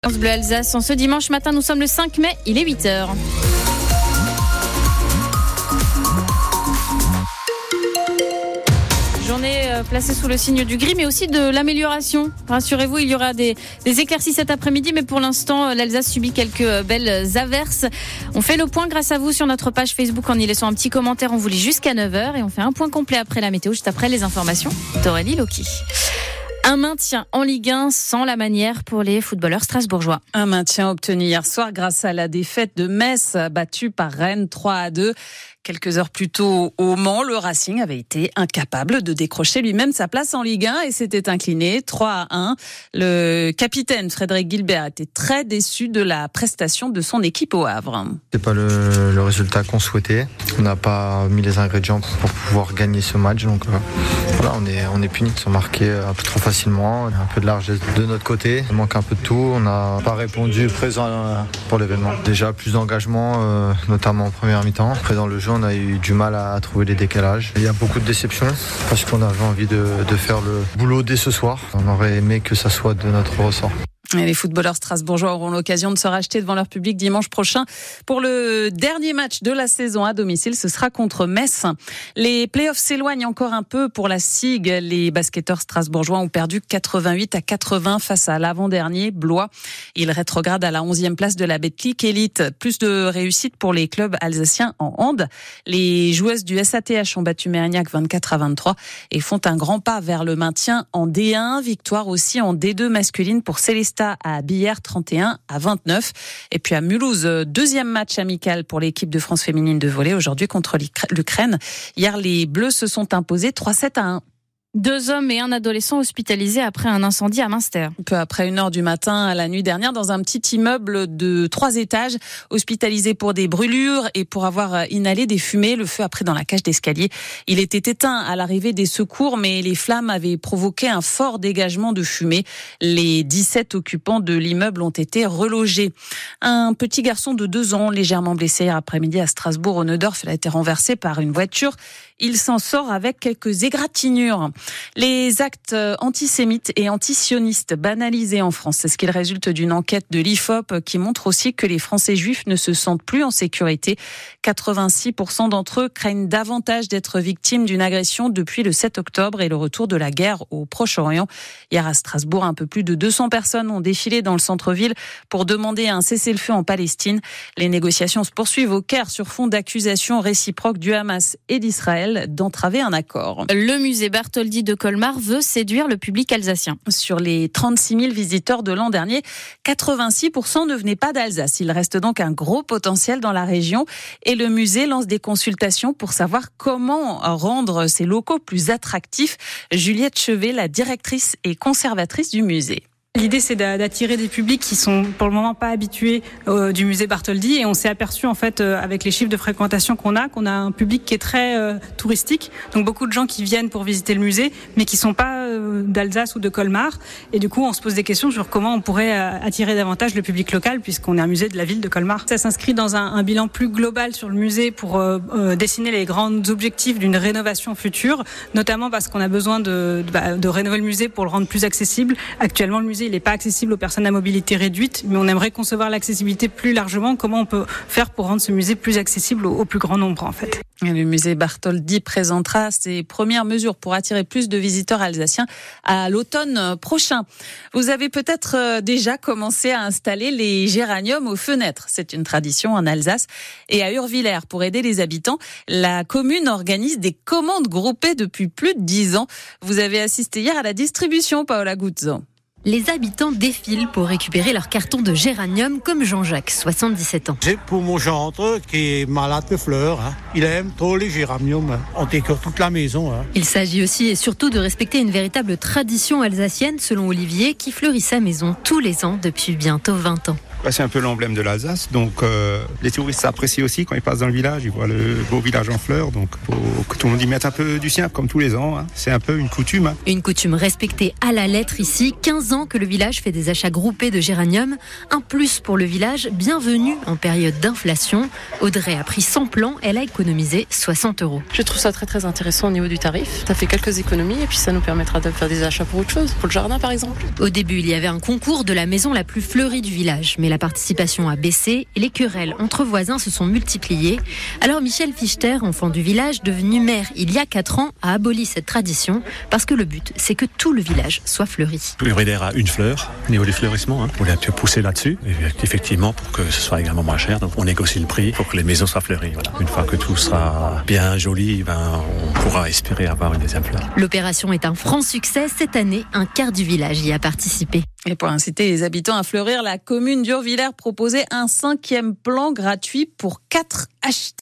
France Bleu Alsace, en ce dimanche matin, nous sommes le 5 mai, il est 8h. Journée placée sous le signe du gris, mais aussi de l'amélioration. Rassurez-vous, il y aura des éclaircies cet après-midi, mais pour l'instant, l'Alsace subit quelques belles averses. On fait le point grâce à vous sur notre page Facebook en y laissant un petit commentaire. On vous lit jusqu'à 9h et on fait un point complet après la météo, juste après les informations d'Aurélie Loki. Un maintien en Ligue 1 sans la manière pour les footballeurs strasbourgeois. Un maintien obtenu hier soir grâce à la défaite de Metz, battue par Rennes 3-2. Quelques heures plus tôt au Mans, le Racing avait été incapable de décrocher lui-même sa place en Ligue 1 et s'était incliné 3-1. Le capitaine Frédéric Guilbert était très déçu de la prestation de son équipe au Havre. C'est pas le résultat qu'on souhaitait. On n'a pas mis les ingrédients pour pouvoir gagner ce match. Donc voilà, on est punis. Ils sont marqués un peu trop facilement. Un peu de largesse de notre côté. Il manque un peu de tout. On n'a pas répondu présent pour l'événement. Déjà plus d'engagement, notamment en première mi-temps. Après dans le jeu, on a eu du mal à trouver les décalages. Il y a beaucoup de déceptions parce qu'on avait envie de faire le boulot dès ce soir. On aurait aimé que ça soit de notre ressort. Et les footballeurs strasbourgeois auront l'occasion de se racheter devant leur public dimanche prochain pour le dernier match de la saison à domicile. Ce sera contre Metz. Les playoffs s'éloignent encore un peu pour la SIG. Les basketteurs strasbourgeois ont perdu 88-80 face à l'avant-dernier, Blois. Ils rétrogradent à la 11e place de la Betclic Elite. Plus de réussite pour les clubs alsaciens en hand. Les joueuses du SATH ont battu Mérignac 24-23 et font un grand pas vers le maintien en D1. Victoire aussi en D2 masculine pour Célestat à Billère 31-29. Et puis à Mulhouse, deuxième match amical pour l'équipe de France féminine de volley aujourd'hui contre l'Ukraine. Hier, les Bleus se sont imposés 3-7-1. 2 hommes et un adolescent hospitalisés après un incendie à Münster. Peu après 1h du matin, la nuit dernière, dans un petit immeuble de 3 étages, hospitalisé pour des brûlures et pour avoir inhalé des fumées. Le feu a pris dans la cage d'escalier. Il était éteint à l'arrivée des secours, mais les flammes avaient provoqué un fort dégagement de fumée. Les 17 occupants de l'immeuble ont été relogés. Un petit garçon de 2 ans, légèrement blessé hier après-midi à Strasbourg, au Neudorf, a été renversé par une voiture. Il s'en sort avec quelques égratignures. Les actes antisémites et antisionistes banalisés en France, c'est ce qu'il résulte d'une enquête de l'IFOP qui montre aussi que les Français juifs ne se sentent plus en sécurité. 86% d'entre eux craignent davantage d'être victimes d'une agression depuis le 7 octobre et le retour de la guerre au Proche-Orient. Hier à Strasbourg, un peu plus de 200 personnes ont défilé dans le centre-ville pour demander un cessez-le-feu en Palestine. Les négociations se poursuivent au Caire sur fond d'accusations réciproques du Hamas et d'Israël d'entraver un accord. Le musée Bartholdi de Colmar veut séduire le public alsacien. Sur les 36 000 visiteurs de l'an dernier, 86% ne venaient pas d'Alsace. Il reste donc un gros potentiel dans la région et le musée lance des consultations pour savoir comment rendre ces locaux plus attractifs. Juliette Chevet, la directrice et conservatrice du musée. L'idée, c'est d'attirer des publics qui sont pour le moment pas habitués du musée Bartholdi, et on s'est aperçu en fait avec les chiffres de fréquentation qu'on a un public qui est très touristique, donc beaucoup de gens qui viennent pour visiter le musée mais qui sont pas d'Alsace ou de Colmar, et du coup on se pose des questions sur comment on pourrait attirer davantage le public local puisqu'on est un musée de la ville de Colmar. Ça s'inscrit dans un bilan plus global sur le musée pour dessiner les grands objectifs d'une rénovation future, notamment parce qu'on a besoin de rénover le musée pour le rendre plus accessible. Actuellement le musée il n'est pas accessible aux personnes à mobilité réduite, mais on aimerait concevoir l'accessibilité plus largement. Comment on peut faire pour rendre ce musée plus accessible au plus grand nombre en fait. Et le musée Bartholdi présentera ses premières mesures pour attirer plus de visiteurs alsaciens à l'automne prochain. Vous avez peut-être déjà commencé à installer les géraniums aux fenêtres. C'est une tradition en Alsace. Et à Urvillers, pour aider les habitants, la commune organise des commandes groupées depuis plus de 10 ans. Vous avez assisté hier à la distribution, Paola Guzzo. Les habitants défilent pour récupérer leur carton de géranium, comme Jean-Jacques, 77 ans. C'est pour mon gendre qui est malade de fleurs. Il aime trop les géraniums. On décore toute la maison. Il s'agit aussi et surtout de respecter une véritable tradition alsacienne, selon Olivier, qui fleurit sa maison tous les ans depuis bientôt 20 ans. C'est un peu l'emblème de l'Alsace, donc les touristes apprécient aussi quand ils passent dans le village, ils voient le beau village en fleurs, donc il faut que tout le monde y mette un peu du sien, comme tous les ans. C'est un peu une coutume. Une coutume respectée à la lettre ici. 15 ans que le village fait des achats groupés de géranium. Un plus pour le village, bienvenue en période d'inflation. Audrey a pris 100 plants, elle a économisé 60 €. Je trouve ça très très intéressant au niveau du tarif. Ça fait quelques économies et puis ça nous permettra de faire des achats pour autre chose, pour le jardin par exemple. Au début, il y avait un concours de la maison la plus fleurie du village, mais la participation a baissé et les querelles entre voisins se sont multipliées. Alors Michel Fichter, enfant du village, devenu maire il y a 4 ans, a aboli cette tradition parce que le but, c'est que tout le village soit fleuri. Prioritaire à une fleur au niveau du fleurissement. On a un peu poussé là-dessus, effectivement, pour que ce soit également moins cher. Donc on négocie le prix pour que les maisons soient fleuries. Voilà. Une fois que tout sera bien joli, on pourra espérer avoir une deuxième fleur. L'opération est un franc succès. Cette année, un quart du village y a participé. Et pour inciter les habitants à fleurir, la commune d'Urvillers proposait un 5e plan gratuit pour 4 achetés.